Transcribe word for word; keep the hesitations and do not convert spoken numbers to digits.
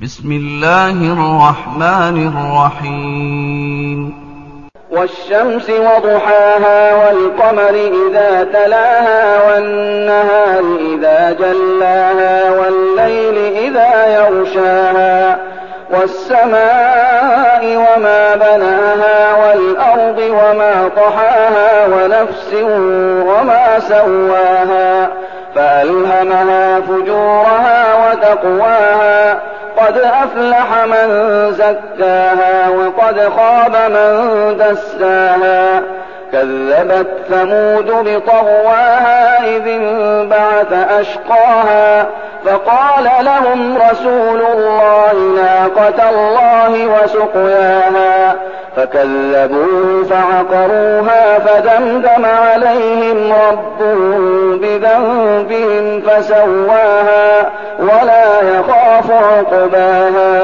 بسم الله الرحمن الرحيم والشمس وضحاها والقمر إذا تلاها والنهار إذا جلاها والليل إذا يغشاها والسماء وما بناها والأرض وما طحاها ونفس وما سواها فألهمها فجورها وتقواها قد أفلح من زكاها وقد خاب من دساها كذبت ثمود بطغواها إذ انبعث أشقاها فقال لهم رسول الله ناقة الله وسقياها فكذبوه فعقروها فدمدم عليهم ربهم بذنبهم فسواها ولا يخاف عقباها